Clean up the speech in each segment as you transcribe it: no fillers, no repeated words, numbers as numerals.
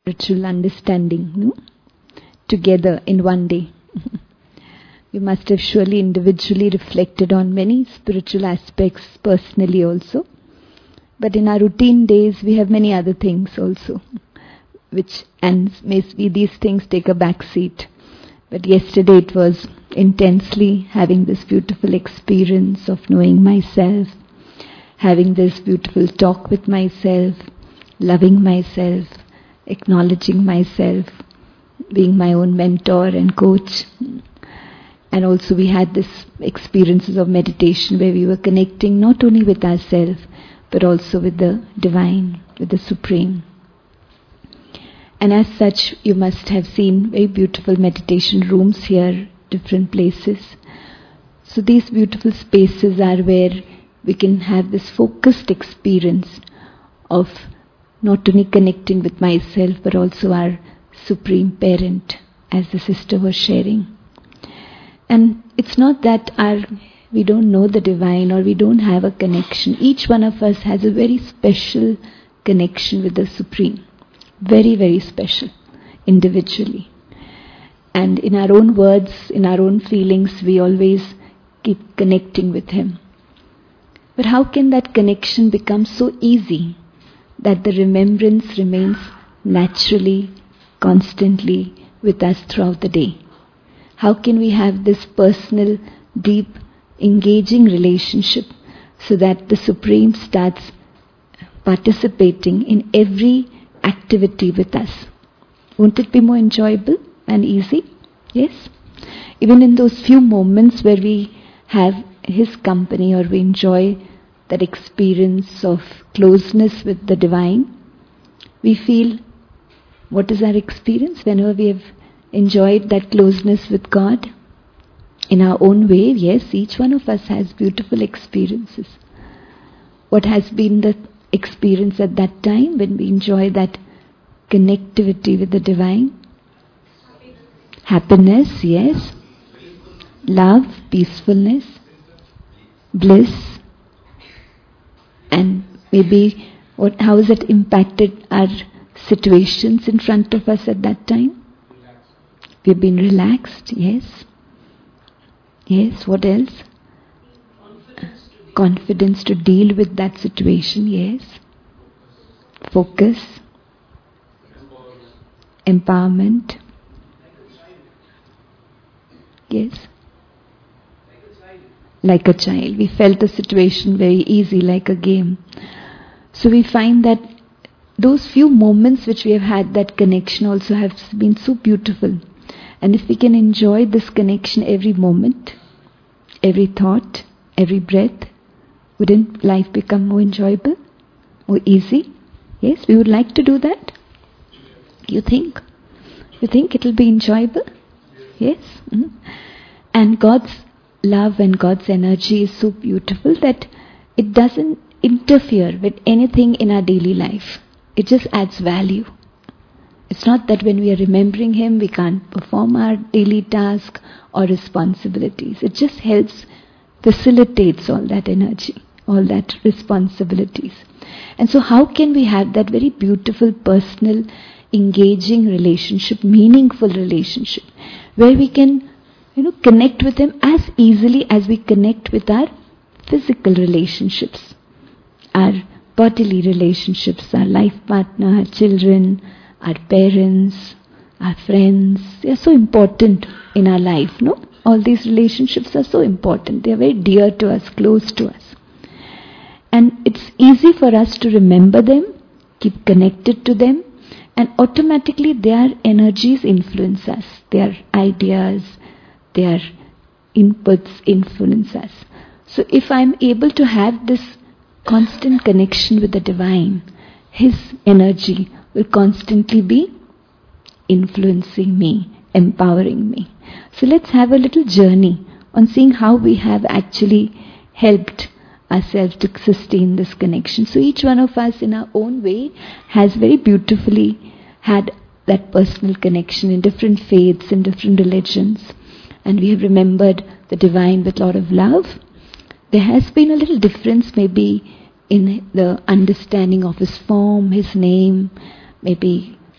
spiritual understanding, no? Together in one day. You must have surely individually reflected on many spiritual aspects personally also. But in our routine days we have many other things also, and maybe these things take a back seat. But yesterday it was intensely having this beautiful experience of knowing myself, having this beautiful talk with myself, loving myself, acknowledging myself, being my own mentor and coach. And also we had this experiences of meditation where we were connecting not only with ourselves but also with the Divine, with the Supreme. And as such, you must have seen very beautiful meditation rooms here, different places. So these beautiful spaces are where we can have this focused experience of not only connecting with myself but also our Supreme Parent, as the sister was sharing. And it's not that we don't know the Divine or we don't have a connection. Each one of us has a very special connection with the Supreme. Very, very special, individually. And in our own words, in our own feelings, we always keep connecting with Him. But how can that connection become so easy that the remembrance remains naturally, constantly with us throughout the day? How can we have this personal, deep, engaging relationship so that the Supreme starts participating in every activity with us? Won't it be more enjoyable and easy? Yes? Even in those few moments where we have His company or we enjoy that experience of closeness with the Divine, we feel, what is our experience whenever we have enjoyed that closeness with God? In our own way, yes, each one of us has beautiful experiences. What has been the experience at that time when we enjoy that connectivity with the Divine? Happiness, yes. Love, peacefulness, bliss. And maybe how has it impacted our situations in front of us at that time? We've been relaxed, yes. Yes, what else? Confidence to deal with that situation, yes. Focus. Empowerment. Yes. Like a child. We felt the situation very easy, like a game. So we find that those few moments which we have had, that connection also have been so beautiful. And if we can enjoy this connection every moment, every thought, every breath, wouldn't life become more enjoyable, more easy? Yes, we would like to do that. You think? You think it will be enjoyable? Yes? Mm-hmm. And God's love and God's energy is so beautiful that it doesn't interfere with anything in our daily life. It just adds value. It's not that when we are remembering Him, we can't perform our daily task or responsibilities. It just helps, facilitates all that energy, all that responsibilities. And so how can we have that very beautiful, personal, engaging relationship, meaningful relationship, where we can, connect with Him as easily as we connect with our physical relationships, our bodily relationships, our life partner, our children, our parents, our friends. They are so important in our life, no? All these relationships are so important. They are very dear to us, close to us. And it's easy for us to remember them, keep connected to them, and automatically their energies influence us. Their ideas, their inputs influence us. So if I'm able to have this constant connection with the Divine, His energy will constantly be influencing me, empowering me. So let's have a little journey on seeing how we have actually helped ourselves to sustain this connection. So each one of us in our own way has very beautifully had that personal connection in different faiths, in different religions. And we have remembered the Divine with a lot of love. There has been a little difference maybe in the understanding of His form, His name, maybe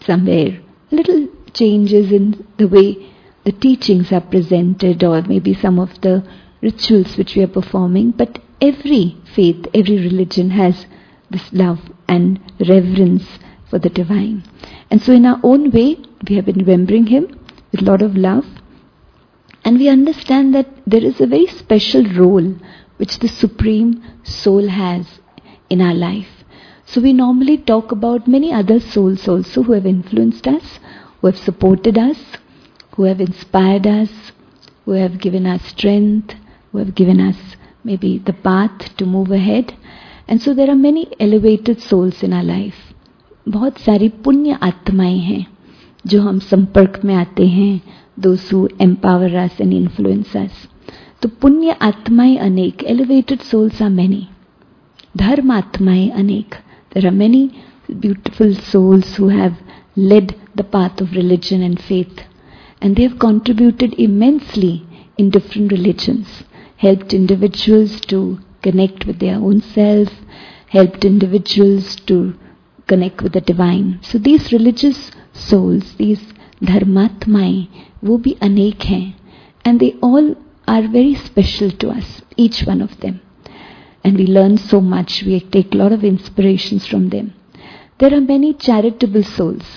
somewhere little changes in the way the teachings are presented, or maybe some of the rituals which we are performing, but every faith, every religion has this love and reverence for the divine. And so in our own way, we have been remembering him with a lot of love, and we understand that there is a very special role which the Supreme Soul has in our life. So we normally talk about many other souls also who have influenced us, who have supported us, who have inspired us, who have given us strength, who have given us maybe the path to move ahead. And so there are many elevated souls in our life. बहुत सारी पुण्य आत्माएं हैं जो हम संपर्क में आते हैं, those who empower us and influence us. तो पुण्य आत्माएं अनेक, elevated souls are many. धर्म आत्माएं अनेक. There are many beautiful souls who have led the path of religion and faith, and they have contributed immensely in different religions, helped individuals to connect with their own self, helped individuals to connect with the divine. So these religious souls, these dharmatmaएं, वो भी अनेक हैं, and they all are very special to us, each one of them. And we learn so much, we take a lot of inspirations from them. There are many charitable souls.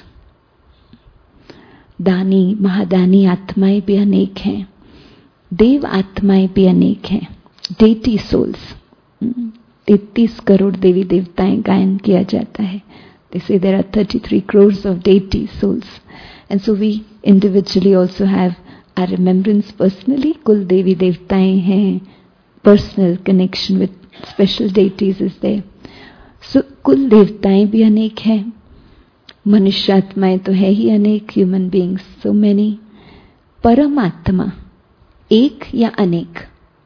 दानी महादानी आत्माएं भी अनेक हैं, देव आत्माएं भी अनेक हैं. Deity souls, 33 करोड़ देवी देवताएं गायन किया जाता है. They say there are 33 crores of deity souls, and so we individually also have our remembrance personally. कुल देवी देवताएं हैं, personal connection with special deities is there. So कुल देवताएं भी अनेक हैं, मनुष्यात्माएं तो है ही अनेक, ह्यूमन बींग्स सो मेनी. परमात्मा एक या अनेक?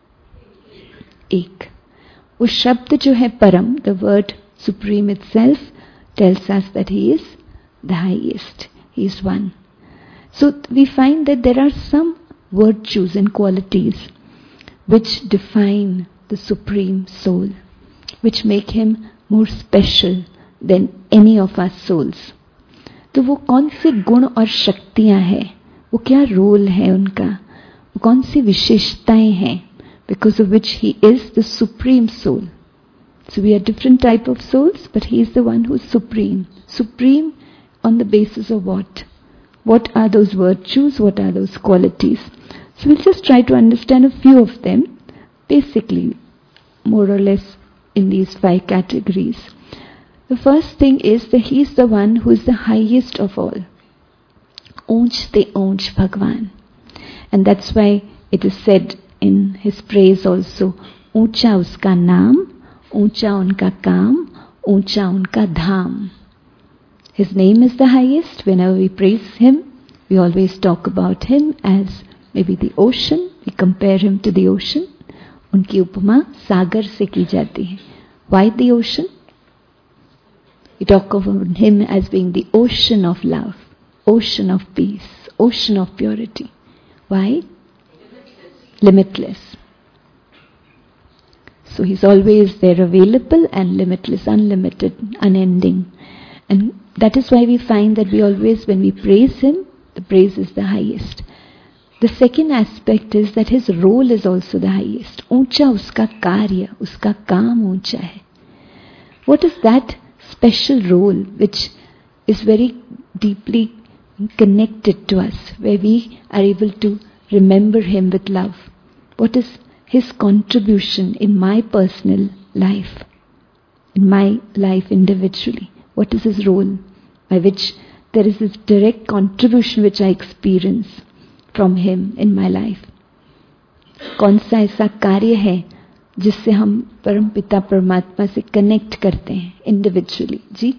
एक. वो शब्द जो है परम, the word supreme itself tells us that he is the highest, he is one. So we find that there are some virtues and qualities which define the Supreme Soul, which make him more special than any of us souls. तो वो कौन से गुण और शक्तियां हैं, वो क्या रोल है उनका, वो कौन सी विशेषताएं हैं, because of which he is the Supreme Soul. So we are different type of souls, but he is the one who is supreme. Supreme on the basis of what? What are those virtues? What are those qualities? So we'll just try to understand a few of them, basically, more or less in these 5 categories. The first thing is that he is the one who is the highest of all. Unch te unch Bhagwan. And that's why it is said in his praise also, ऊंचा उसका नाम, ऊंचा उनका काम, ऊंचा उनका धाम. His name is the highest. Whenever we praise him, we always talk about him as maybe the ocean. We compare him to the ocean. उनकी उपमा सागर से की जाती है. Why the ocean? We talk of him as being the ocean of love, ocean of peace, ocean of purity. Why? Limitless. So he's always there, available and limitless, unlimited, unending. And that is why we find that we always, when we praise him, the praise is the highest. The second aspect is that his role is also the highest. ऊंचा उसका कार्य, उसका काम ऊंचा है. What is that special role which is very deeply connected to us, where we are able to remember him with love? What is his contribution in my personal life, in my life individually? What is his role by which there is this direct contribution which I experience from him in my life? कौन सा ऐसा कार्य है जिससे हम परम पिता परमात्मा से कनेक्ट करते हैं इंडिविजुअली? जी,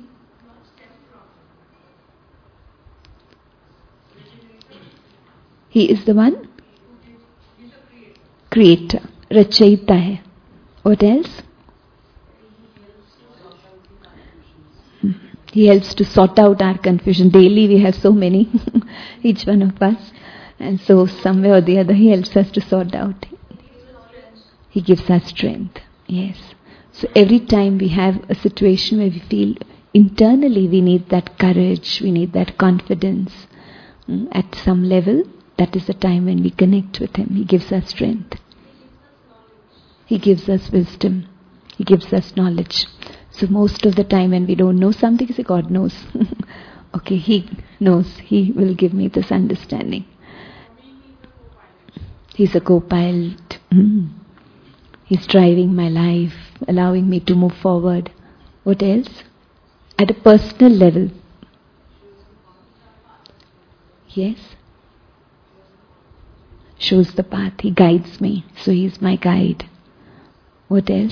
he is the one creator, रचयिता है. What else? He helps to sort out our confusion. Daily we have so many, each one of us. And so somewhere or the other he helps us to sort out. He gives us strength. Yes. So every time we have a situation where we feel internally we need that courage, we need that confidence. At some level, that is the time when we connect with Him. He gives us strength. He gives us wisdom. He gives us knowledge. So most of the time when we don't know something, say, God knows. Okay, He knows. He will give me this understanding. He's a co-pilot. He's driving my life, allowing me to move forward. What else? At a personal level. Yes? Shows the path. He guides me. So He's my guide. What else?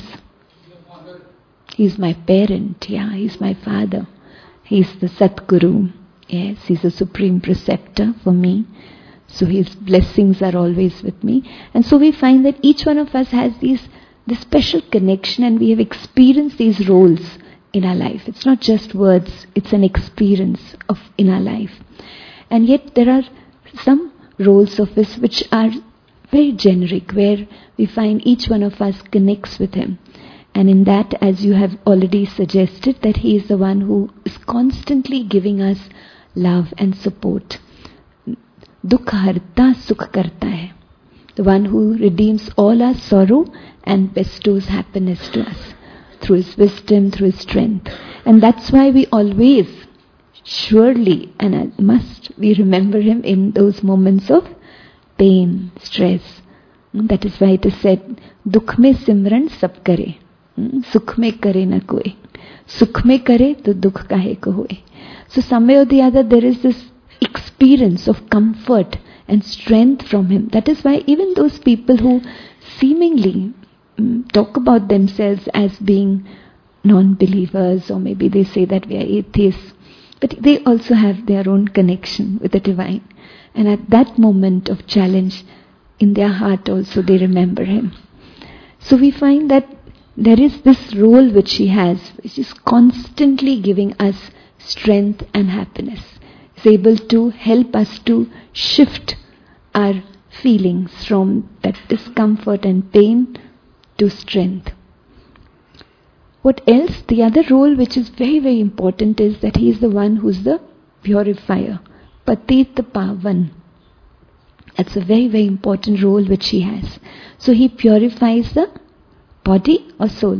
He's my parent. Yeah, He's my father. He's the Satguru. Yes, He's a supreme preceptor for me. So His blessings are always with me. And so we find that each one of us has this special connection, and we have experienced these roles in our life. It's not just words, it's an experience in our life. And yet there are some roles of His which are very generic, where we find each one of us connects with Him. And in that, as you have already suggested, that He is the one who is constantly giving us love and support. Dukha harta sukh karta hai. The one who redeems all our sorrow and bestows happiness to us through His wisdom, through His strength. And that's why we always, surely, and we remember Him in those moments of pain, stress. That is why it is said, Dukh mein simran sab kare, sukh mein kare na koi. Sukh mein kare to dukh kahe ko hoye. So some way or the other there is this experience of comfort and strength from Him. That is why even those people who seemingly talk about themselves as being non-believers, or maybe they say that we are atheists, but they also have their own connection with the divine. And at that moment of challenge, in their heart also they remember Him. So we find that there is this role which He has, which is constantly giving us strength and happiness. Is able to help us to shift our feelings from that discomfort and pain to strength. What else? The other role which is very, very important is that He is the one who is the purifier. Patit Pavan. That's a very, very important role which He has. So He purifies the body or soul?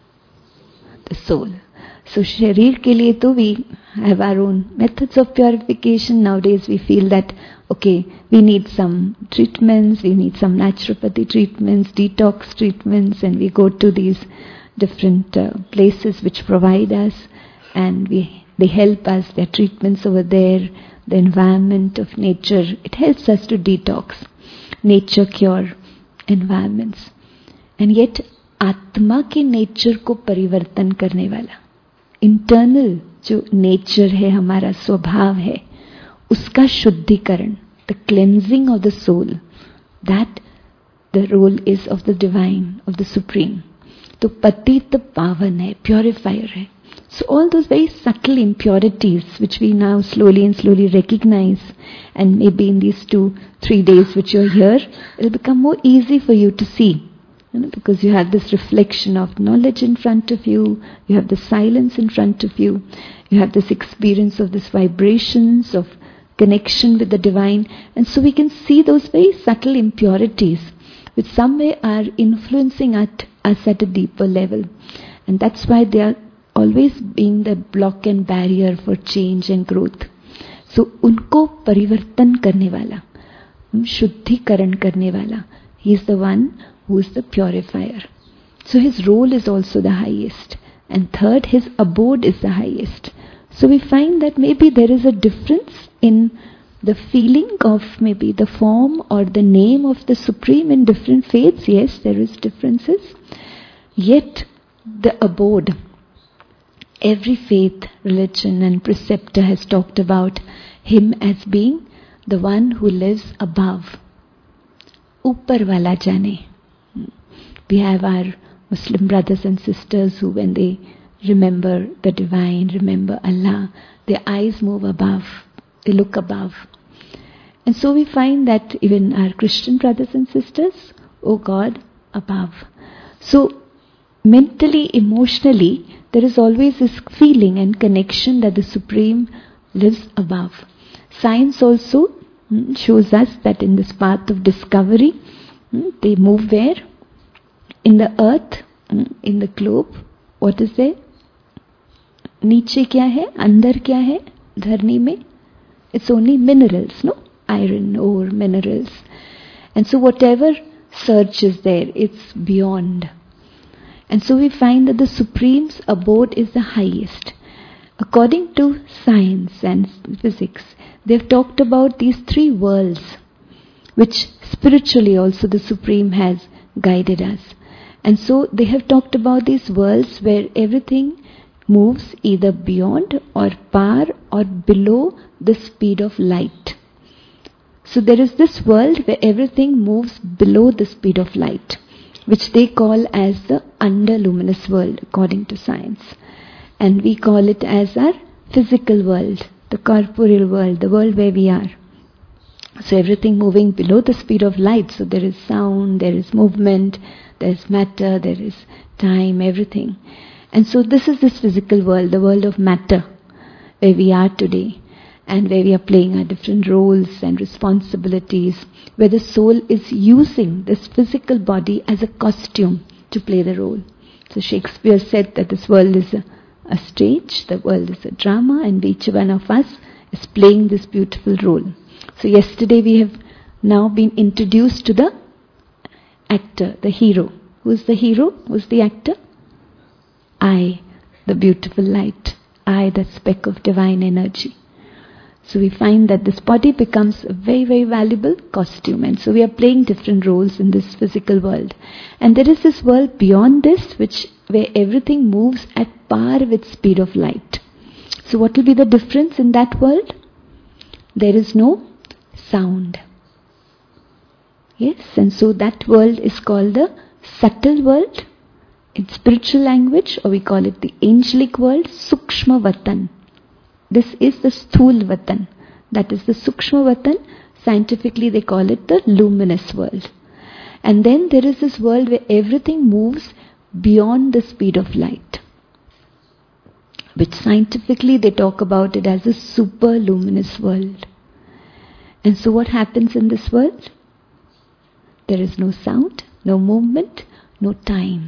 The soul. So sharir ke liye to we have our own methods of purification. Nowadays we feel that, okay, we need some treatments, we need some naturopathy treatments, detox treatments, and we go to these different places which provide us, and they help us. Their treatments over there, the environment of nature, it helps us to detox. Nature cure environments. And yet आत्मा के nature को परिवर्तन करने वाला, internal जो nature है, हमारा स्वभाव है, उसका शुद्धिकरण, the cleansing of the soul, that the role is of the divine, of the supreme. तो पतित पावन है, प्योरिफायर है. So all those very subtle impurities which we now slowly and slowly recognize, and maybe in these 2-3 days which you're here, it'll become more easy for you to see. Because you have this reflection of knowledge in front of you, you have the silence in front of you, you have this experience of this vibrations of connection with the divine, and so we can see those very subtle impurities which some way are influencing us at a deeper level. And that's why they are always being the block and barrier for change and growth. So unko parivartan karne wala, shuddhikaran karne wala, He is the one who is the purifier. So His role is also the highest. And third, His abode is the highest. So we find that maybe there is a difference in the feeling of maybe the form or the name of the Supreme in different faiths. Yes, there is differences. Yet the abode, every faith, religion and preceptor has talked about Him as being the one who lives above. Upar wala jane. We have our Muslim brothers and sisters who, when they remember the divine, remember Allah, their eyes move above, they look above. And so we find that even our Christian brothers and sisters, oh God, above. So mentally, emotionally, there is always this feeling and connection that the Supreme lives above. Science also shows us that in this path of discovery, they move where? In the earth, in the globe. What is there? नीचे क्या है? अंदर क्या है? धरनी में? It's only minerals, no? Iron, ore, minerals. And so whatever search is there, it's beyond. And so we find that the Supreme's abode is the highest. According to science and physics, they've talked about these three worlds, which spiritually also the Supreme has guided us. And so they have talked about these worlds where everything moves either beyond or par or below the speed of light. So there is this world where everything moves below the speed of light, which they call as the underluminous world according to science. And we call it as our physical world, the corporeal world, the world where we are. So everything moving below the speed of light. So there is sound, there is movement, there is matter, there is time, everything. And so this is this physical world, the world of matter, where we are today, and where we are playing our different roles and responsibilities, where the soul is using this physical body as a costume to play the role. So Shakespeare said that this world is a stage, the world is a drama, and each one of us is playing this beautiful role. So yesterday we have now been introduced to the actor, the hero. Who is the hero? Who is the actor? I, the beautiful light. I, the speck of divine energy. So we find that this body becomes a very, very valuable costume. And so we are playing different roles in this physical world. And there is this world beyond this, where everything moves at par with speed of light. So what will be the difference in that world? There is no sound. Yes, and so that world is called the subtle world in spiritual language, or we call it the angelic world, Sukshma Vatan. This is the Sthul Vatan. That is the Sukshma Vatan. Scientifically they call it the luminous world. And then there is this world where everything moves beyond the speed of light, which scientifically they talk about it as a super luminous world. And so what happens in this world? There is no sound, no movement, no time.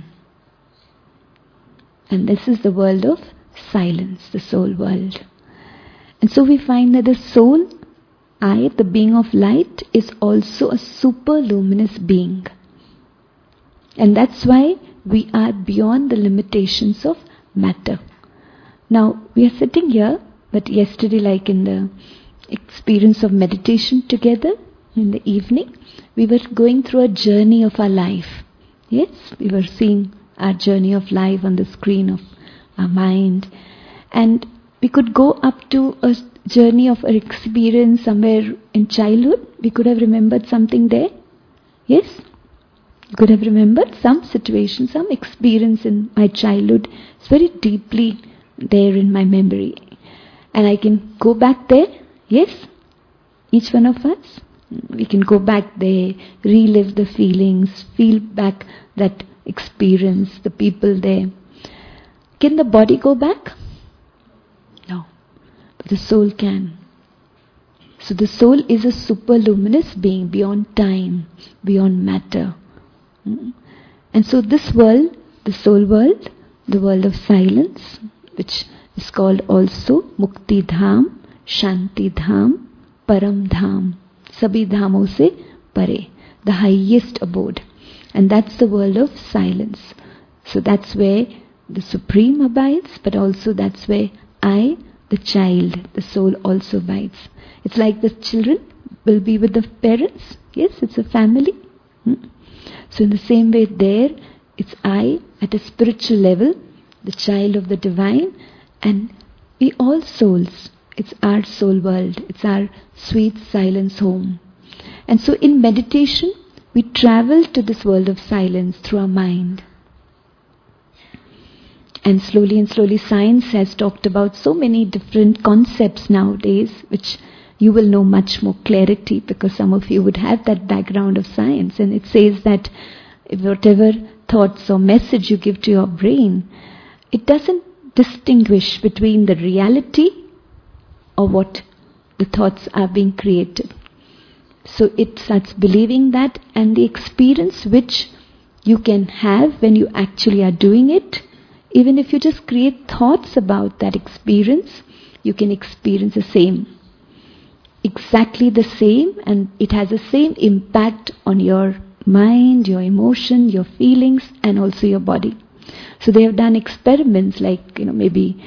And this is the world of silence, the soul world. And so we find that the soul, I, the being of light, is also a super luminous being. And that's why we are beyond the limitations of matter. Now, we are sitting here, but yesterday, like in the experience of meditation together in the evening, we were going through a journey of our life. Yes, we were seeing our journey of life on the screen of our mind. And we could go up to a journey of our experience somewhere in childhood. We could have remembered something there. Yes? You could have remembered some situation, some experience in my childhood. It's very deeply there in my memory. And I can go back there. Yes? Each one of us. We can go back there, relive the feelings, feel back that experience, the people there. Can the body go back? No. But the soul can. So the soul is a super luminous being beyond time, beyond matter. And so this world, the soul world, the world of silence, which is called also Mukti Dham, Shanti Dham, Param Dham. Sabhi Dhamo se pare, the highest abode. And that's the world of silence. So that's where the Supreme abides, but also that's where I, the child, the soul also abides. It's like the children will be with the parents. Yes, it's a family. So in the same way there, it's I at a spiritual level, the child of the divine, and we all souls. It's our soul world. It's our sweet silence home. And so in meditation, we travel to this world of silence through our mind. And slowly science has talked about so many different concepts nowadays, which you will know much more clarity because some of you would have that background of science. And it says that whatever thoughts or message you give to your brain, it doesn't distinguish between the reality or what the thoughts are being created. So it starts believing that, and the experience which you can have when you actually are doing it, even if you just create thoughts about that experience, you can experience the same. Exactly the same, and it has the same impact on your mind, your emotion, your feelings, and also your body. So they have done experiments like, maybe,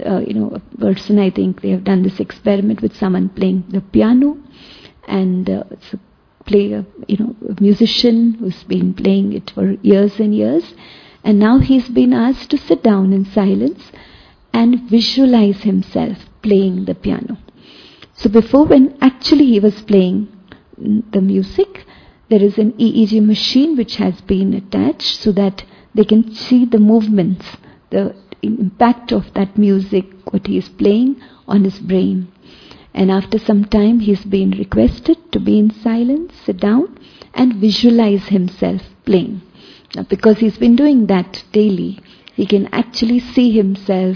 a person, I think they have done this experiment with someone playing the piano, and it's a musician who's been playing it for years and years, and now he's been asked to sit down in silence and visualize himself playing the piano. So before, when actually he was playing the music, there is an EEG machine which has been attached so that they can see the movements, the impact of that music, what he is playing on his brain. And after some time, he's been requested to be in silence, sit down, and visualize himself playing. Now, because he's been doing that daily, he can actually see himself,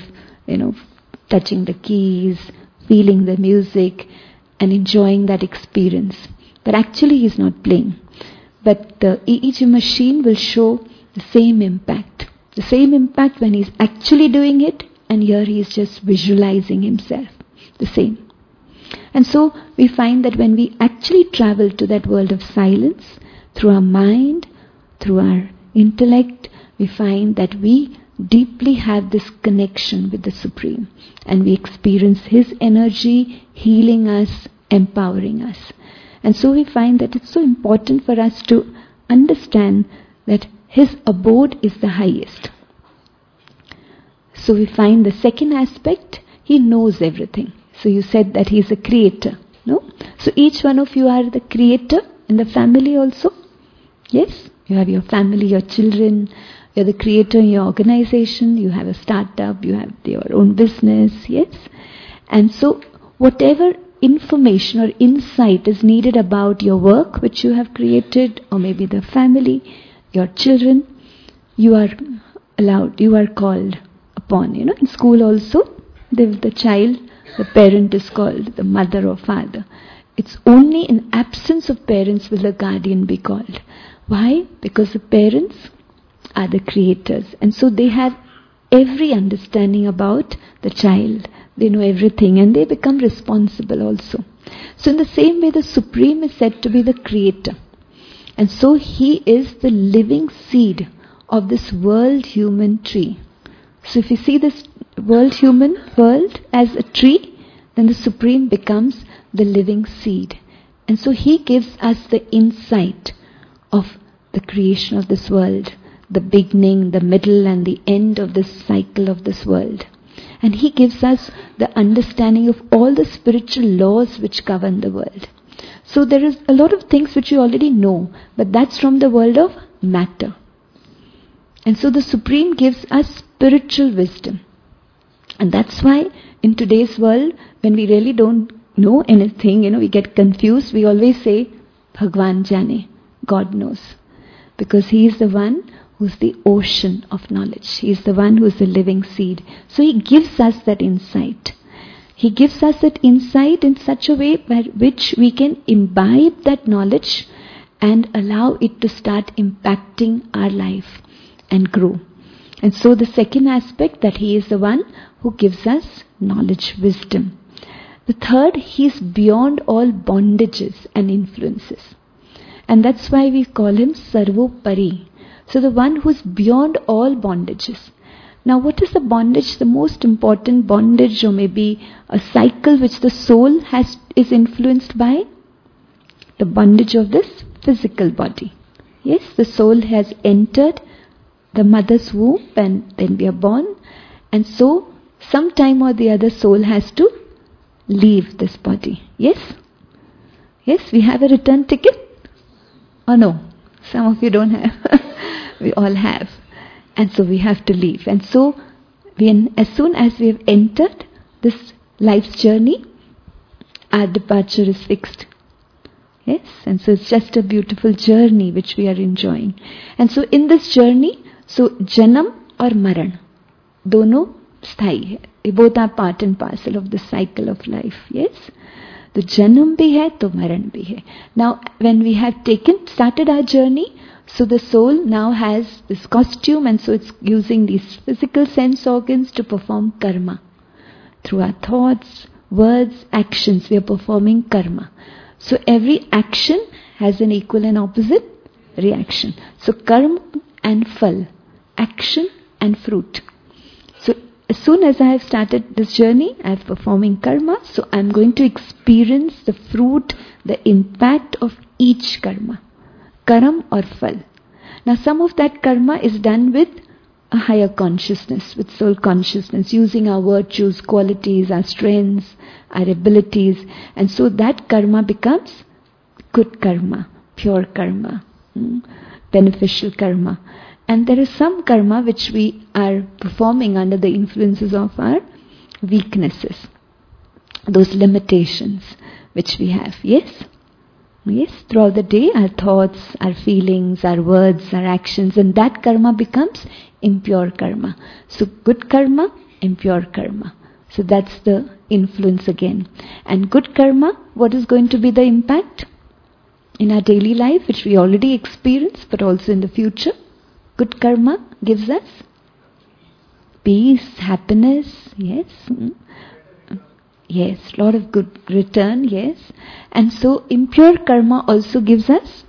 touching the keys, feeling the music, and enjoying that experience. But actually, he's not playing. But the EEG machine will show the same impact. The same impact when he's actually doing it, and here he's just visualizing himself. The same. And so we find that when we actually travel to that world of silence, through our mind, through our intellect, we find that we deeply have this connection with the Supreme. And we experience His energy healing us, empowering us. And so we find that it's so important for us to understand that His abode is the highest. So we find the second aspect, He knows everything. So you said that He is a creator, no? So each one of you are the creator in the family also. Yes? You have your family, your children, you're the creator in your organization, you have a startup, you have your own business, yes? And so whatever information or insight is needed about your work which you have created, or maybe the family, your children, you are allowed, you are called upon. In school also, the child, the parent is called the mother or father. It's only in absence of parents will the guardian be called. Why? Because the parents are the creators, and so they have every understanding about the child. They know everything, and they become responsible also. So in the same way, the Supreme is said to be the creator. And so He is the living seed of this world human tree. So if you see this human world as a tree, then the Supreme becomes the living seed. And so He gives us the insight of the creation of this world, the beginning, the middle, and the end of this cycle of this world. And He gives us the understanding of all the spiritual laws which govern the world. So there is a lot of things which you already know, but that's from the world of matter. And so the Supreme gives us spiritual wisdom. And that's why in today's world, when we really don't know anything, we get confused, we always say, Bhagwan Jane, God knows. Because He is the one who's the ocean of knowledge. He is the one who is the living seed. So He gives us that insight. He gives us that insight in such a way by which we can imbibe that knowledge and allow it to start impacting our life and grow. And so the second aspect, that He is the one who gives us knowledge, wisdom. The third, He is beyond all bondages and influences. And that's why we call Him Sarvopari. So the one who is beyond all bondages. Now what is the bondage? The most important bondage, or maybe a cycle which the soul is influenced by? The bondage of this physical body. Yes, the soul has entered the mother's womb, and then we are born. And so sometime or the other soul has to leave this body. Yes? Yes, we have a return ticket? Or no? Some of you don't have. We all have. And so we have to leave. And so as soon as we have entered this life's journey, our departure is fixed. Yes, and so it's just a beautiful journey which we are enjoying. And so in this journey, so Janam or Maran, dono sthai hai. They both are part and parcel of the cycle of life. Yes, the Janam bhi hai, to Maran bhi hai. Now, when we have started our journey, so the soul now has this costume, and so it's using these physical sense organs to perform karma. Through our thoughts, words, actions, we are performing karma. So every action has an equal and opposite reaction. So karma and phal, action and fruit. So as soon as I have started this journey, I am performing karma, so I am going to experience the fruit, the impact of each karma. Karam or phal. Now some of that karma is done with a higher consciousness, with soul consciousness, using our virtues, qualities, our strengths, our abilities, and so that karma becomes good karma, pure karma, beneficial karma. And there is some karma which we are performing under the influences of our weaknesses, those limitations which we have. Yes? Yes, throughout the day, our thoughts, our feelings, our words, our actions, and that karma becomes impure karma. So good karma, impure karma. So that's the influence again. And good karma, what is going to be the impact in our daily life, which we already experience, but also in the future? Good karma gives us peace, happiness, yes. Yes, lot of good return, yes. And so impure karma also gives us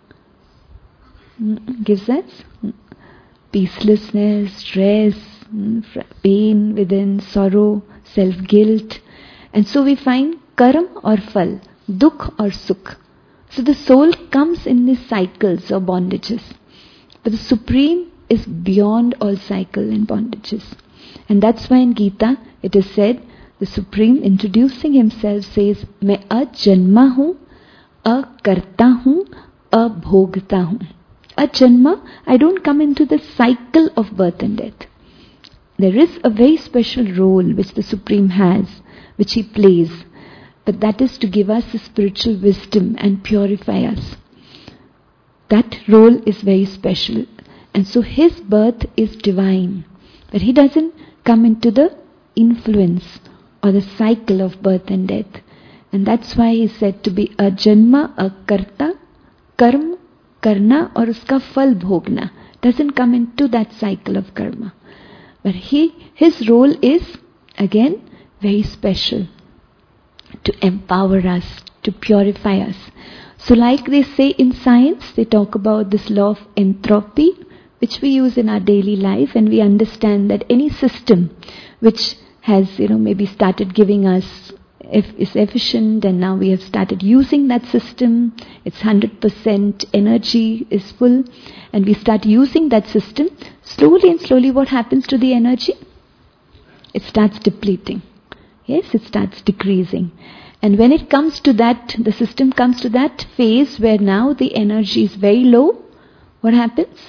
peacelessness, stress, pain within, sorrow, self-guilt. And so we find karam or phal, dukh or sukh. So the soul comes in these cycles or bondages. But the Supreme is beyond all cycle and bondages. And that's why in Gita it is said, the Supreme introducing himself says, मैं अजन्मा हूँ, अकर्ता हूँ, अभोगता हूँ. Ajanma, I don't come into the cycle of birth and death. There is a very special role which the Supreme has, which he plays. But that is to give us the spiritual wisdom and purify us. That role is very special. And so his birth is divine. But he doesn't come into the influence or the cycle of birth and death. And that's why he is said to be a janma, a karta, karma, karna, or uska phal bhogna. Doesn't come into that cycle of karma. But his role is, again, very special. To empower us, to purify us. So like they say in science, they talk about this law of entropy, which we use in our daily life, and we understand that any system which has, maybe started giving us, is efficient, and now we have started using that system, it's 100% energy is full, and we start using that system, slowly and slowly what happens to the energy? It starts depleting. Yes, it starts decreasing. And when it comes to that, the system comes to that phase where now the energy is very low, what happens?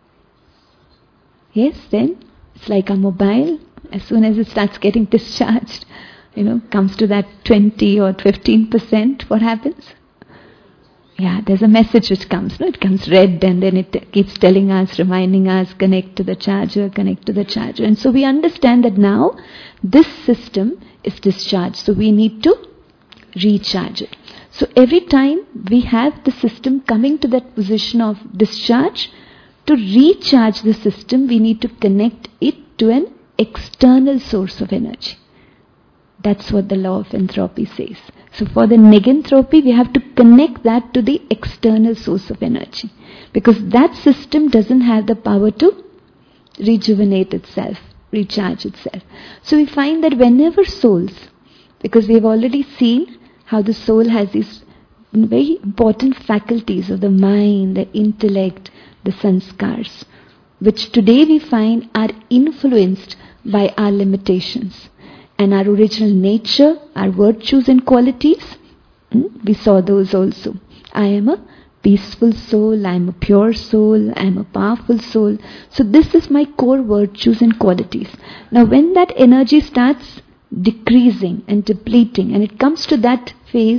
Yes, then it's like a mobile. As soon as it starts getting discharged, comes to that 20 or 15%, what happens? Yeah, there's a message which comes. It comes red, and then it keeps telling us, reminding us, connect to the charger, connect to the charger. And so we understand that now this system is discharged. So we need to recharge it. So every time we have the system coming to that position of discharge, to recharge the system, we need to connect it to an external source of energy. That's what the law of entropy says. So for the negentropy, we have to connect that to the external source of energy. Because that system doesn't have the power to rejuvenate itself, recharge itself. So we find that whenever souls, because we have already seen how the soul has these very important faculties of the mind, the intellect, the sanskars, which today we find are influenced by our limitations. And our original nature, our virtues and qualities, we saw those also. I am a peaceful soul, I am a pure soul, I am a powerful soul. So this is my core virtues and qualities. Now when that energy starts decreasing and depleting, and it comes to that phase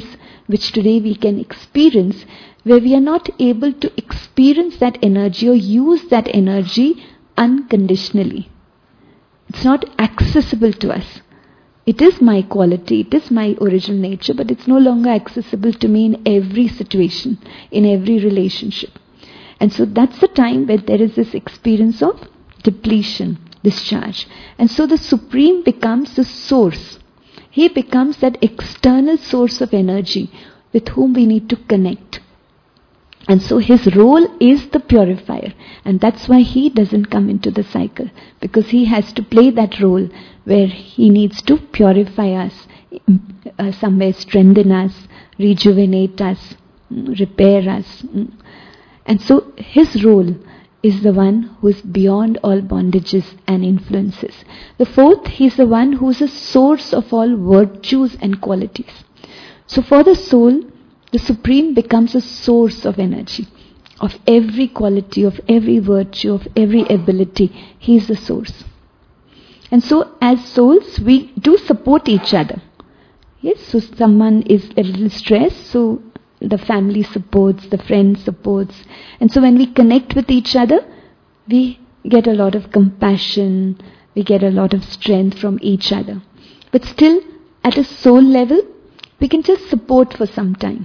which today we can experience, where we are not able to experience that energy or use that energy unconditionally. It's not accessible to us. It is my quality, it is my original nature, but it's no longer accessible to me in every situation, in every relationship. And so that's the time when there is this experience of depletion, discharge. And so the Supreme becomes the source. He becomes that external source of energy with whom we need to connect. And so his role is the purifier. And that's why he doesn't come into the cycle. Because he has to play that role where he needs to purify us, somewhere strengthen us, rejuvenate us, repair us. And so his role is the one who is beyond all bondages and influences. The fourth, he is the one who is a source of all virtues and qualities. So for the soul, the Supreme becomes a source of energy, of every quality, of every virtue, of every ability. He is the source. And so as souls, we do support each other. Yes, so someone is a little stressed, so the family supports, the friend supports. And so when we connect with each other, we get a lot of compassion, we get a lot of strength from each other. But still, at a soul level, we can just support for some time.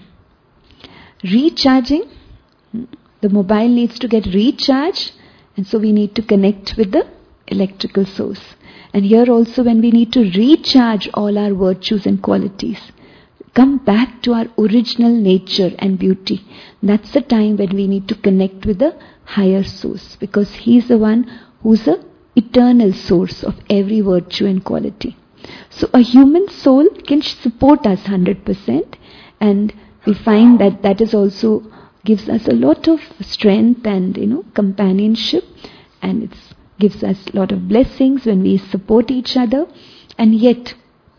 Recharging, the mobile needs to get recharged, and so we need to connect with the electrical source. And here also, when we need to recharge all our virtues and qualities, come back to our original nature and beauty, that's the time when we need to connect with the higher source, because he is the one who's the eternal source of every virtue and quality. So a human soul can support us 100%, and we find that that is also gives us a lot of strength and companionship, and it gives us a lot of blessings when we support each other. And yet,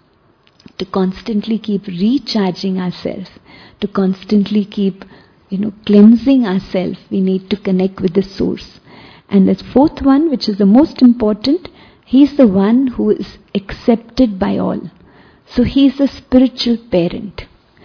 to constantly keep recharging ourselves, to constantly keep cleansing ourselves, we need to connect with the source. And the fourth one, which is the most important, he is the one who is accepted by all. So he is the spiritual parent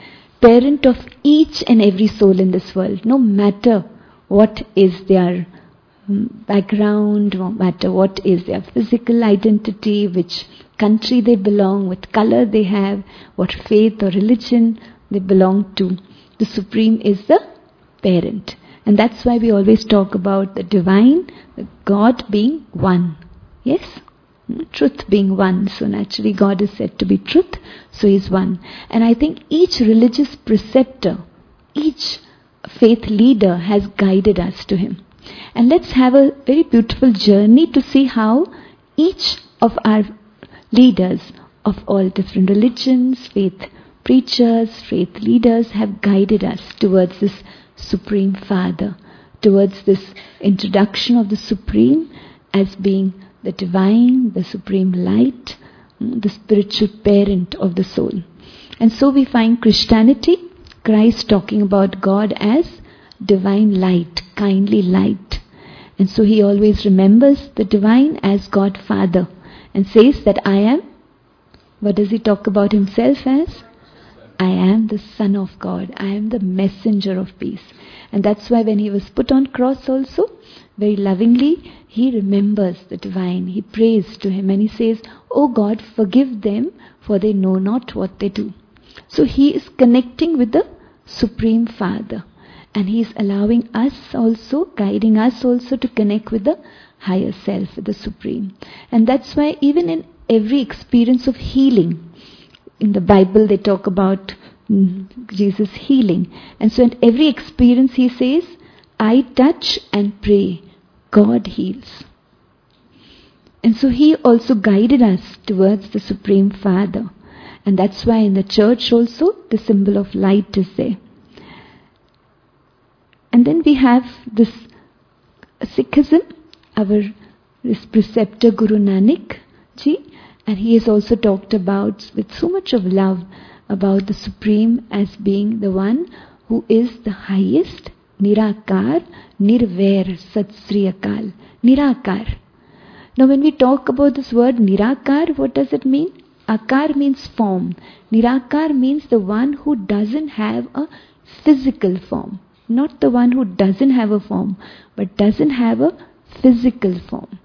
of each and every soul in this world, no matter what is their background, no matter what is their physical identity, which country they belong, what color they have, what faith or religion they belong to. The Supreme is the parent. And that's why we always talk about the divine, the God being one. Yes? Truth being one. So naturally God is said to be truth, so he is one. And I think each religious preceptor, each faith leader has guided us to him. And let's have a very beautiful journey to see how each of our leaders of all different religions, faith preachers, faith leaders have guided us towards this Supreme Father, towards this introduction of the Supreme as being the divine, the supreme light, the spiritual parent of the soul. And so we find Christianity, Christ talking about God as divine light, kindly light. And so he always remembers the divine as God Father and says that I am, what does he talk about himself as? I am the Son of God. I am the messenger of peace. And that's why when he was put on cross also, very lovingly, he remembers the divine. He prays to him and he says, "Oh God, forgive them, for they know not what they do." So he is connecting with the Supreme Father. And he is allowing us also, guiding us also to connect with the higher self, with the Supreme. And that's why even in every experience of healing, in the Bible they talk about Jesus healing. And so in every experience he says, I touch and pray, God heals. And so he also guided us towards the Supreme Father. And that's why in the church also the symbol of light is there. And then we have this Sikhism, this preceptor Guru Nanak ji, and he has also talked about with so much of love about the Supreme as being the one who is the highest, Nirakar, Nirvair, Sat Sri Akal. Nirakar. Now when we talk about this word Nirakar, what does it mean? Akar means form. Nirakar means the one who doesn't have a physical form. Not the one who doesn't have a form, but doesn't have a physical form.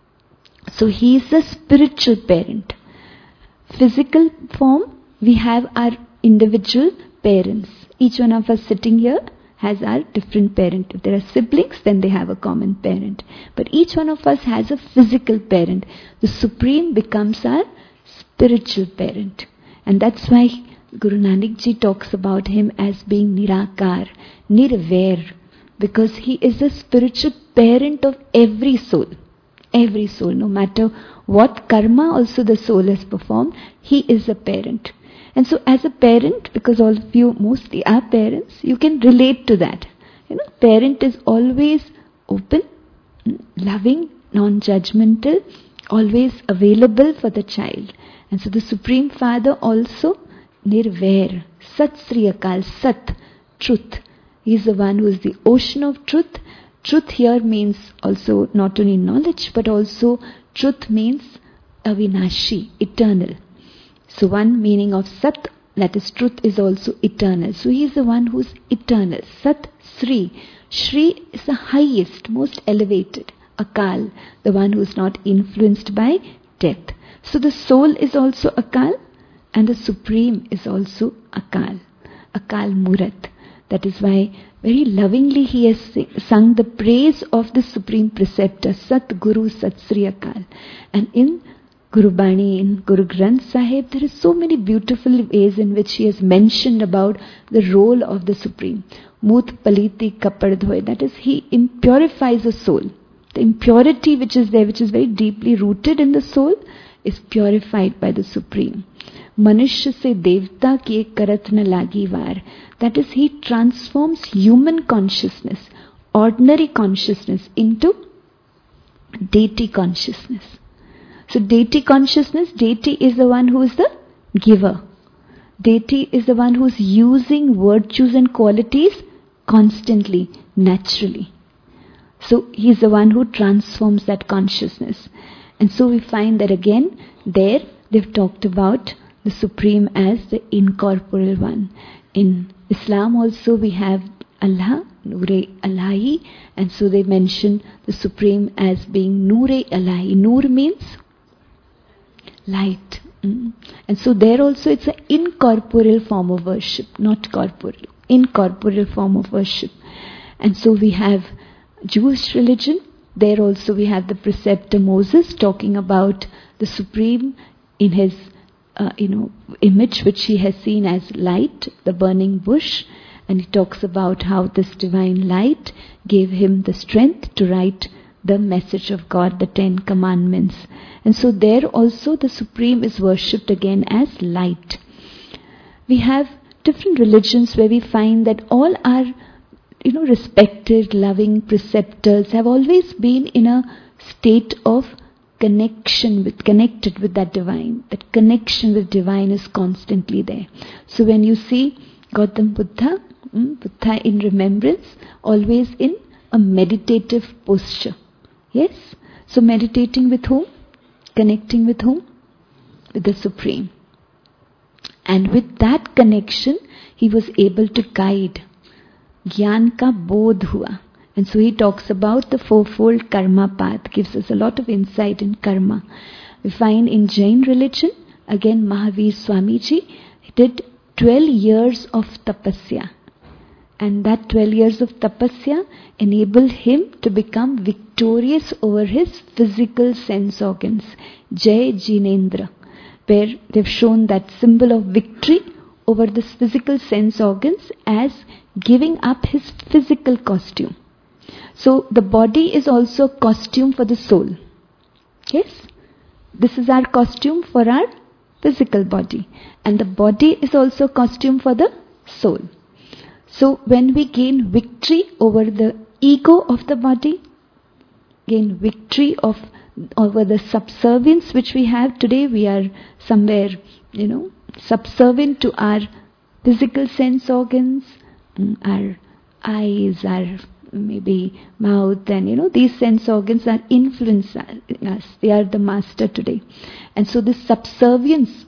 So he is a spiritual parent. Physical form, we have our individual parents. Each one of us sitting here has our different parent. If there are siblings, then they have a common parent. But each one of us has a physical parent. The Supreme becomes our spiritual parent. And that's why Guru Nanak Ji talks about him as being Nirakar, Nirvair, because he is a spiritual parent of every soul. Every soul, no matter what karma also the soul has performed, he is a parent. And so as a parent, because all of you mostly are parents, you can relate to that. Parent is always open, loving, non-judgmental, always available for the child. And so the Supreme Father also, Nirvair, Sat Sri Akal, Sat, truth. He is the one who is the ocean of truth. Truth here means also not only knowledge, but also truth means Avinashi, eternal. So one meaning of Sat, that is truth, is also eternal. So he is the one who is eternal. Sat Sri. Shri is the highest, most elevated. Akal, the one who is not influenced by death. So the soul is also Akal, and the Supreme is also Akal. Akal Murat. That is why very lovingly he has sung the praise of the Supreme Preceptor, Sat Guru Sat Sri Akal. And in Guru Bani, in Guru Granth Sahib, there are so many beautiful ways in which he has mentioned about the role of the Supreme. Mut Paliti Kapad Dhoy, that is, he impurifies the soul. The impurity which is there, which is very deeply rooted in the soul, is purified by the Supreme. Manushya se devta ki ek karat na lagi var. That is, he transforms human consciousness, ordinary consciousness, into deity consciousness. So deity consciousness, deity is the one who is the giver. Deity is the one who is using virtues and qualities constantly, naturally. So he is the one who transforms that consciousness. And so we find that again, there they've talked about the Supreme as the incorporeal one. In Islam also we have Allah, Noor-e Allahi, and so they mention the Supreme as being Noor-e Allahi. Noor means light. And so there also it's an incorporeal form of worship, not corporeal. Incorporeal form of worship. And so we have Jewish religion. There also we have the preceptor Moses talking about the Supreme in his image which he has seen as light, the burning bush, and he talks about how this divine light gave him the strength to write the message of God, the 10 Commandments. And so there also the Supreme is worshipped again as light. We have different religions where we find that all our respected, loving preceptors have always been in a state of connected with that divine. That connection with divine is constantly there. So when you see Gautam Buddha, Buddha in remembrance, always in a meditative posture. Yes? So meditating with whom? Connecting with whom? With the Supreme. And with that connection, he was able to guide. Gyan ka bodh hua. And so he talks about the fourfold karma path, gives us a lot of insight in karma. We find in Jain religion, again Mahavir Swamiji, he did 12 years of tapasya. And that 12 years of tapasya enabled him to become victorious over his physical sense organs. Jai Jinendra, where they've shown that symbol of victory over this physical sense organs as giving up his physical costume. So the body is also costume for the soul. Yes? This is our costume for our physical body. And the body is also costume for the soul. So when we gain victory over the ego of the body, gain victory over the subservience which we have today, we are somewhere, subservient to our physical sense organs, our eyes, our maybe mouth, and these sense organs are influencing us. They are the master today. And so this subservience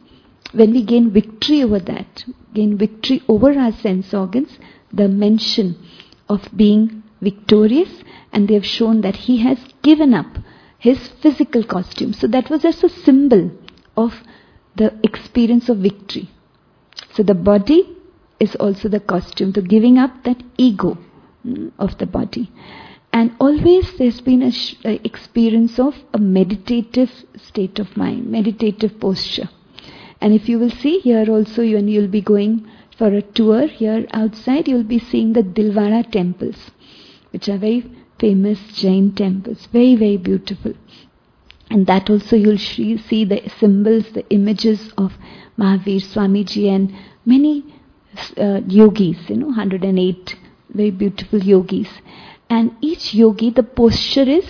when we gain victory over that, gain victory over our sense organs, the mention of being victorious, and they have shown that he has given up his physical costume. So that was just a symbol of the experience of victory. So the body is also the costume, to giving up that ego of the body. And always there's been an experience of a meditative state of mind, meditative posture. And if you will see here also, when you'll be going for a tour here outside, you'll be seeing the Dilwara temples, which are very famous Jain temples, very, very beautiful. And that also you'll see the symbols, the images of Mahavir, Swamiji and many yogis, 108 very beautiful yogis. And each yogi, the posture is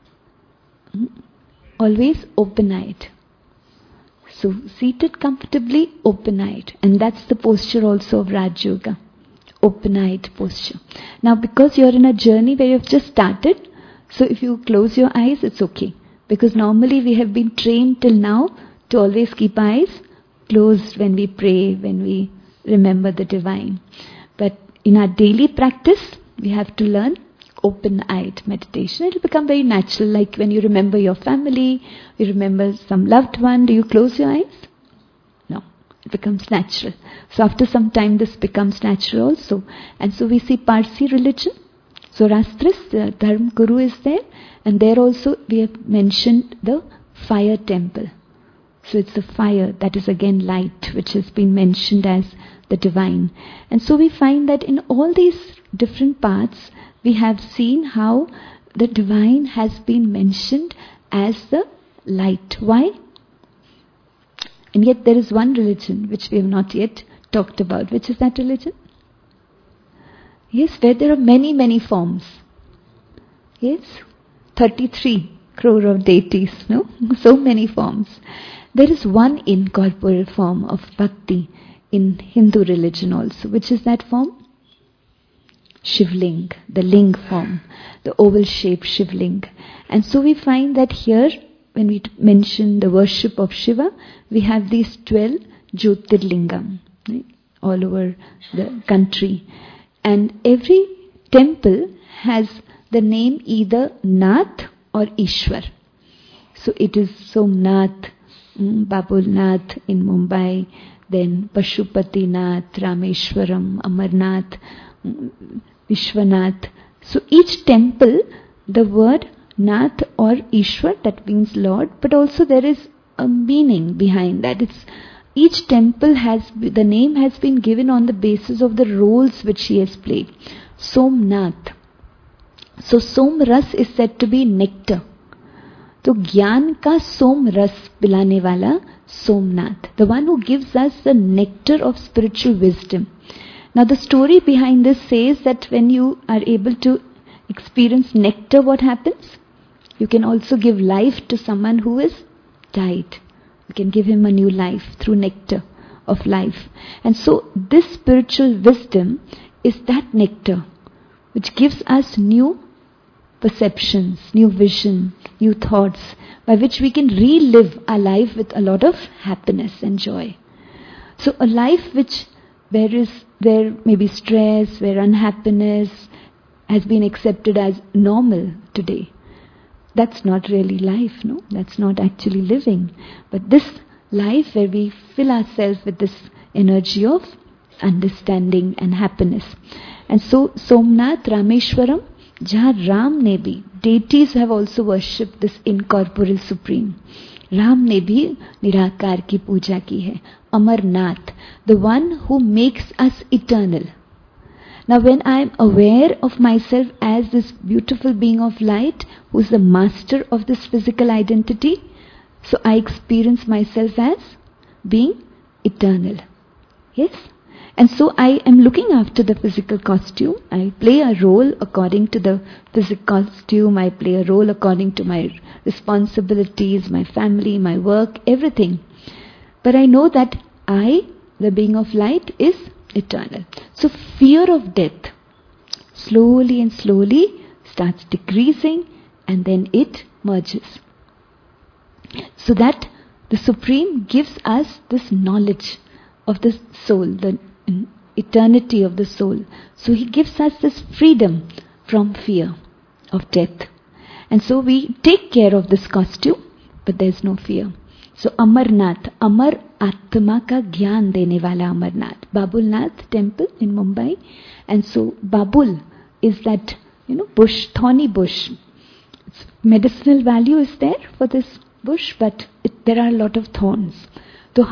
always open-eyed. So seated comfortably, open-eyed. And that's the posture also of Raj Yoga. Open-eyed posture. Now because you're in a journey where you've just started, so if you close your eyes, it's okay. Because normally we have been trained till now to always keep eyes closed when we pray, when we remember the divine. But in our daily practice, we have to learn open-eyed meditation. It will become very natural, like when you remember your family, you remember some loved one, do you close your eyes? No, it becomes natural. So after some time this becomes natural also. And so we see Parsi religion, Zoroastrians, the Dharma Guru is there, and there also we have mentioned the fire temple. So it's the fire, that is again light, which has been mentioned as the divine. And so we find that in all these different paths, we have seen how the divine has been mentioned as the light. Why? And yet there is one religion which we have not yet talked about. Which is that religion? Yes, where there are many, many forms. Yes, 33 crore of deities, no? So many forms. There is one incorporeal form of bhakti in Hindu religion also. Which is that form? Shivling, the ling form, the oval-shaped Shivling. And so we find that here, when we mention the worship of Shiva, we have these 12 Jyotirlingam, right, all over the country. And every temple has the name either Nath or Ishwar. So it is Somnath, Babul Nath in Mumbai, then Pashupati Nath, Rameshwaram, Amarnath, Vishwanath. So each temple, the word Nath or Ishwar, that means Lord, but also there is a meaning behind that. Each temple the name has been given on the basis of the roles which he has played. Somnath. So Som Ras is said to be nectar. So Gyan ka Som Ras pilane wala Somnath, the one who gives us the nectar of spiritual wisdom. Now the story behind this says that when you are able to experience nectar, what happens? You can also give life to someone who is died. You can give him a new life through nectar of life. And so this spiritual wisdom is that nectar which gives us new perceptions, new vision, new thoughts, by which we can relive our life with a lot of happiness and joy. So a life where maybe stress, where unhappiness has been accepted as normal today. That's not really life, no? That's not actually living. But this life where we fill ourselves with this energy of understanding and happiness. And so Somnath, Rameshwaram, jahan Ram ne bhi, deities have also worshipped this incorporeal supreme. Ram ne bhi Nirakar ki puja ki hai. Amarnath, the one who makes us eternal. Now when I am aware of myself as this beautiful being of light, who is the master of this physical identity, so I experience myself as being eternal. Yes? And so I am looking after the physical costume. I play a role according to the physical costume. I play a role according to my responsibilities, my family, my work, everything. But I know that I, the being of light, is eternal. So fear of death slowly and slowly starts decreasing, and then it merges. So that The Supreme gives us this knowledge of the soul, the eternity of the soul. So He gives us this freedom from fear of death. And so we take care of this costume, but there is no fear. So Amarnath, Amar Atma ka Gyan dene wala Amarnath, Babulnath temple in Mumbai. And so Babul is that, bush, thorny bush. Medicinal value is there for this bush, but there are a lot of thorns. तो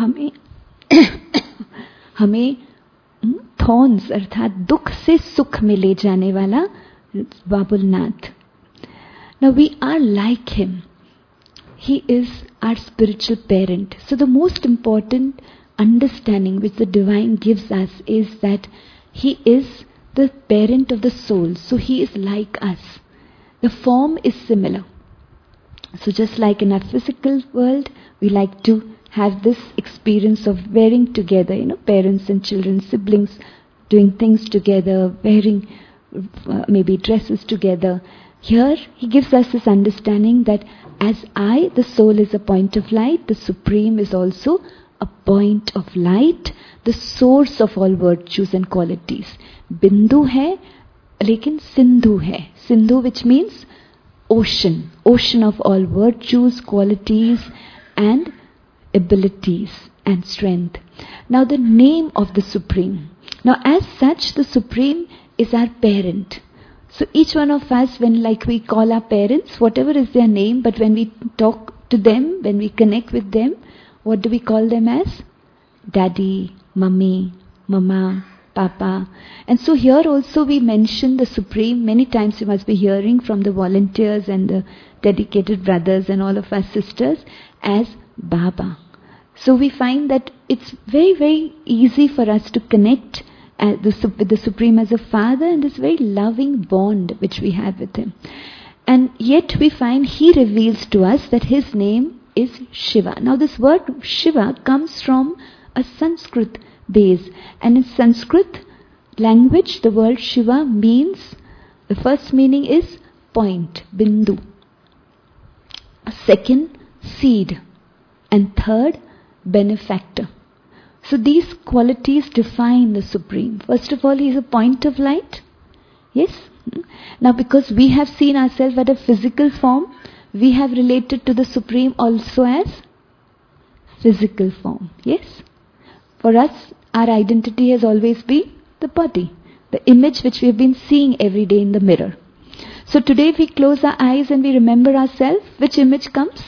हमें thorns अर्थात दुख से सुख में ले जाने वाला Babulnath. Now we are like him. He is our spiritual parent. So the most important understanding which the divine gives us is that He is the parent of the soul. So He is like us. The form is similar. So just like in our physical world, we like to have this experience of wearing together, parents and children, siblings doing things together, wearing maybe dresses together. Here He gives us this understanding that as I, the soul, is a point of light, the Supreme is also a point of light, the source of all virtues and qualities. Bindu hai, lekin Sindhu hai. Sindhu, which means ocean of all virtues, qualities and abilities and strength. Now the name of the Supreme. Now as such, the Supreme is our parent. So each one of us, when we call our parents, whatever is their name, but when we talk to them, when we connect with them, what do we call them as? Daddy, Mummy, Mama, Papa. And so here also we mention the Supreme. Many times you must be hearing from the volunteers and the dedicated brothers and all of us sisters as Baba. So we find that it's very, very easy for us to connect with the Supreme as a father, and this very loving bond which we have with Him. And yet we find He reveals to us that His name is Shiva. Now this word Shiva comes from a Sanskrit base, and in Sanskrit language the word Shiva means, the first meaning is point, bindu, second seed, and third benefactor. So these qualities define the Supreme. First of all, He is a point of light. Yes? Now because we have seen ourselves at a physical form, we have related to the Supreme also as physical form. Yes? For us, our identity has always been the body, the image which we have been seeing every day in the mirror. So today if we close our eyes and we remember ourselves, which image comes?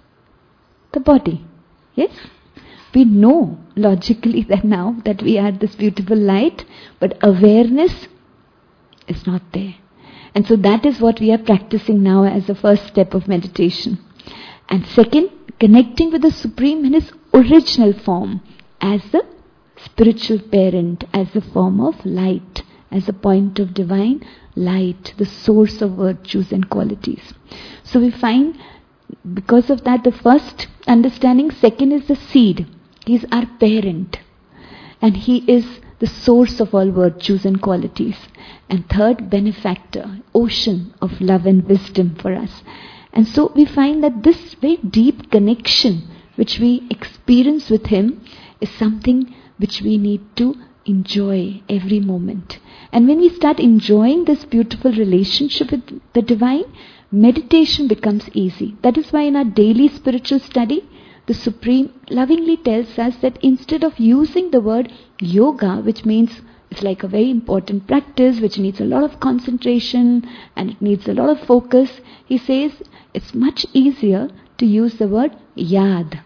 The body. Yes? We know logically that now that we are this beautiful light, but awareness is not there. And so that is what we are practicing now as the first step of meditation. And second, connecting with the Supreme in His original form as the spiritual parent, as the form of light, as a point of divine light, the source of virtues and qualities. So we find, because of that, the first understanding. Second is the seed. He is our parent, and He is the source of all virtues and qualities. And third, benefactor, ocean of love and wisdom for us. And so we find that this very deep connection which we experience with Him is something which we need to enjoy every moment. And when we start enjoying this beautiful relationship with the Divine, meditation becomes easy. That is why in our daily spiritual study, the Supreme lovingly tells us that instead of using the word yoga, which means it's like a very important practice which needs a lot of concentration and it needs a lot of focus, He says it's much easier to use the word yad.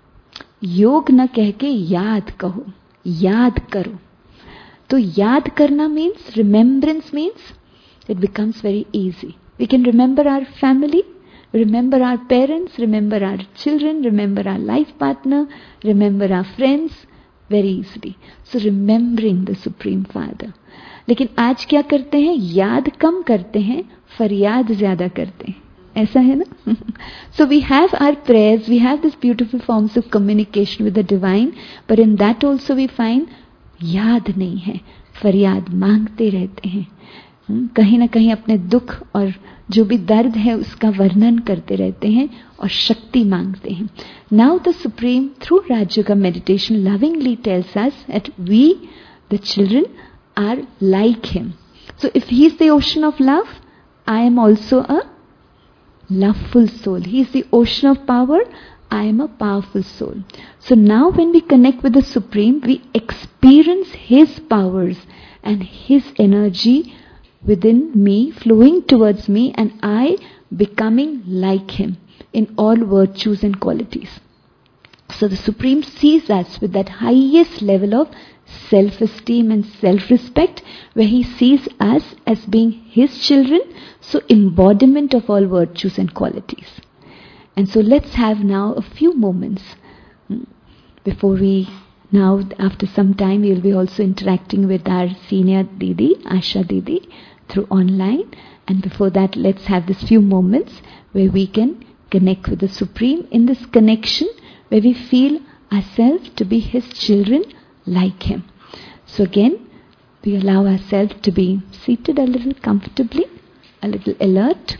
Yog na kehke yad kaho. Yad karo. So yad karna means, remembrance means, it becomes very easy. We can remember our family, remember our parents, remember our children, remember our life partner, remember our friends very easily. So remembering the Supreme Father. लेकिन आज क्या करते हैं? याद कम करते हैं, फरियाद ज़्यादा करते हैं. ऐसा है ना? So we have our prayers, we have these beautiful forms of communication with the Divine, but in that also we find याद नहीं है, फरियाद मांगते रहते हैं. कहीं ना कहीं अपने दुख और जो भी दर्द है उसका वर्णन करते रहते हैं और शक्ति मांगते हैं. Now the Supreme through Raj Yoga meditation lovingly tells us that we, the children, are like Him. So if He is the ocean of love, I am also a loveful soul. He is the ocean of power, I am a powerful soul. So now when we connect with the Supreme, we experience His powers and His energy within me, flowing towards me, and I becoming like Him in all virtues and qualities. So the Supreme sees us with that highest level of self-esteem and self-respect, where He sees us as being His children, so embodiment of all virtues and qualities. And so let's have now a few moments before we, now after some time we will be also interacting with our senior Didi, Asha Didi, through online. And before that, let's have this few moments where we can connect with the Supreme in this connection where we feel ourselves to be His children like Him. So again, we allow ourselves to be seated a little comfortably, a little alert.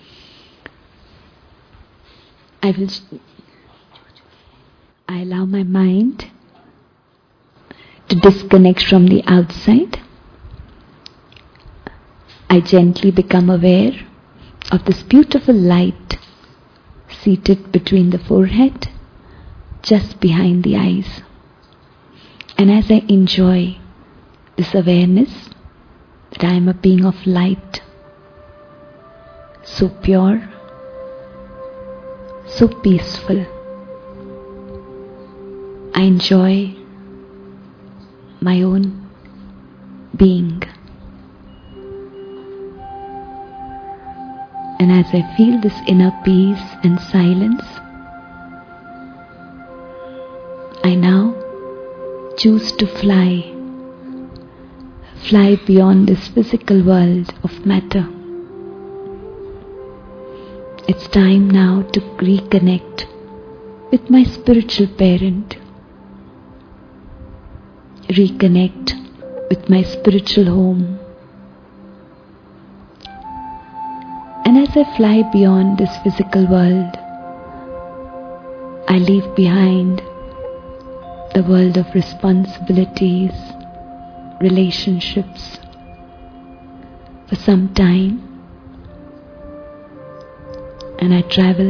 I allow my mind to disconnect from the outside. I gently become aware of this beautiful light seated between the forehead, just behind the eyes. And as I enjoy this awareness that I am a being of light, so pure, so peaceful, I enjoy my own being. And as I feel this inner peace and silence, I now choose to fly beyond this physical world of matter. It's time now to reconnect with my spiritual parent, reconnect with my spiritual home. And as I fly beyond this physical world, I leave behind the world of responsibilities, relationships for some time, and I travel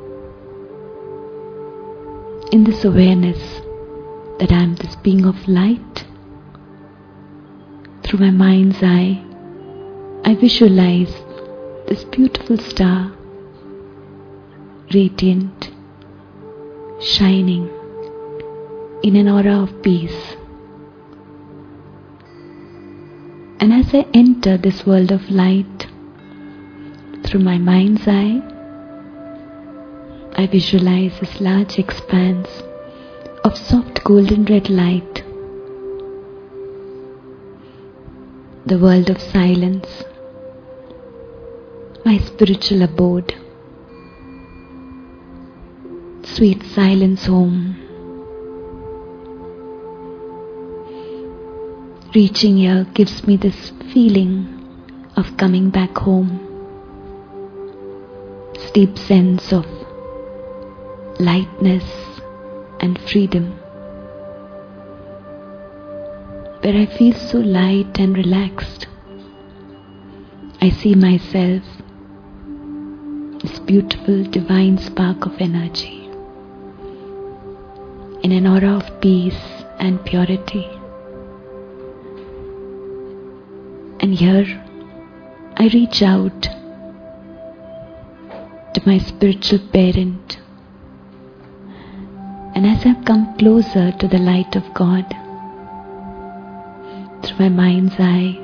in this awareness that I am this being of light. Through my mind's eye, I visualize this beautiful star, radiant, shining in an aura of peace. And as I enter this world of light, through my mind's eye, I visualize this large expanse of soft golden red light, the world of silence, my spiritual abode, sweet silence home. Reaching here gives me this feeling of coming back home, this deep sense of lightness and freedom, where I feel so light and relaxed. I see myself, this beautiful divine spark of energy, in an aura of peace and purity. And here I reach out to my spiritual parent, and as I come closer to the light of God, through my mind's eye,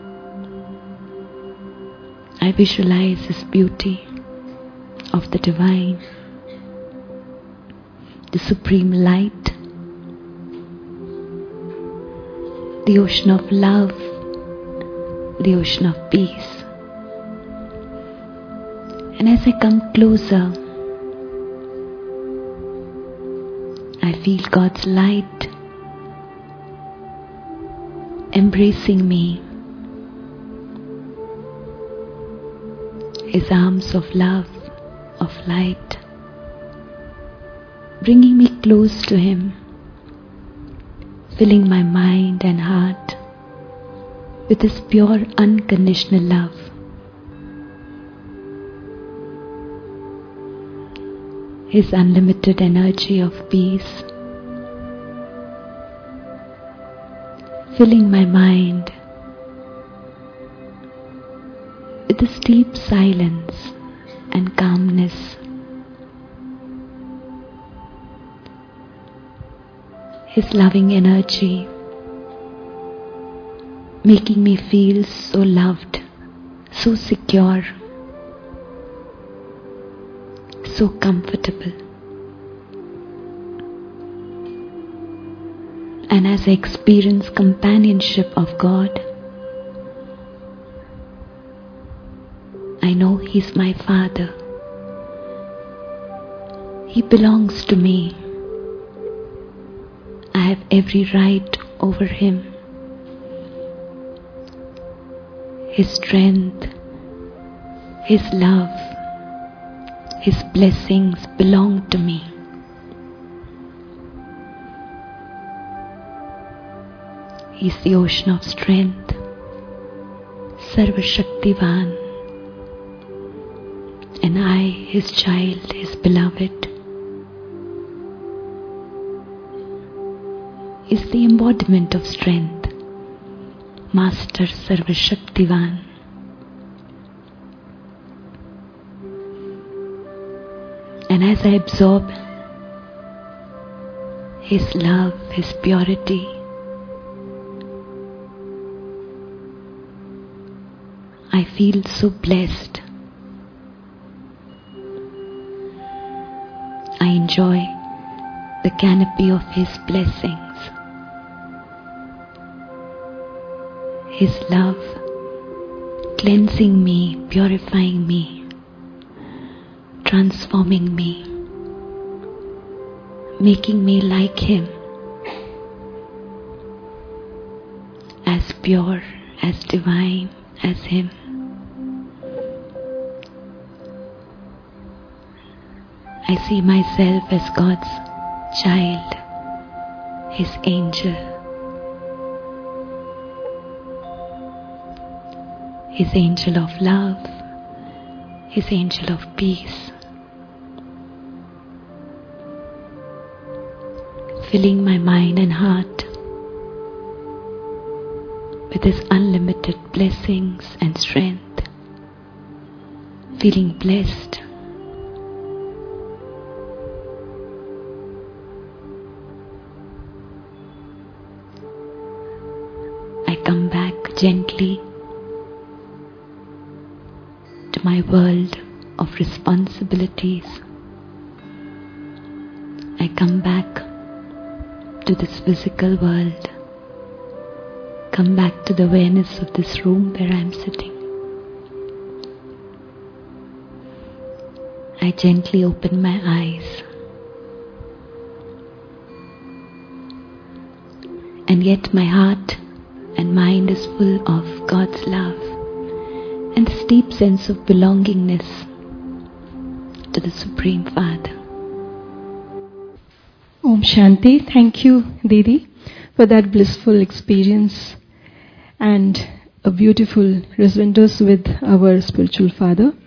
I visualize this beauty of the divine, the supreme light, the ocean of love, the ocean of peace. And as I come closer, I feel God's light embracing me, His arms of love, of light, bringing me close to Him, filling my mind and heart with His pure unconditional love. His unlimited energy of peace, filling my mind with this deep silence and calmness. His loving energy making me feel so loved, so secure, so comfortable. And as I experience companionship of God, I know He's my Father. He belongs to me. I have every right over Him. His strength, His love, His blessings belong to me. He's the ocean of strength, Sarva Shaktivan, and I, His child, His beloved, is the embodiment of strength, Master Sarva Shaktivan. And as I absorb His love, His purity, I feel so blessed. I enjoy the canopy of His blessings, His love cleansing me, purifying me, transforming me, making me like Him, as pure, as divine as Him. I see myself as God's child, His angel, His angel of love, His angel of peace, filling my mind and heart with His unlimited blessings and strength, feeling blessed. I come back gently to my world of responsibilities. I come back to this physical world. Come back to the awareness of this room where I am sitting. I gently open my eyes. And yet my heart and mind is full of God's love and this deep sense of belongingness to the Supreme Father. Om Shanti. Thank you, Didi, for that blissful experience and a beautiful resonance with our spiritual father.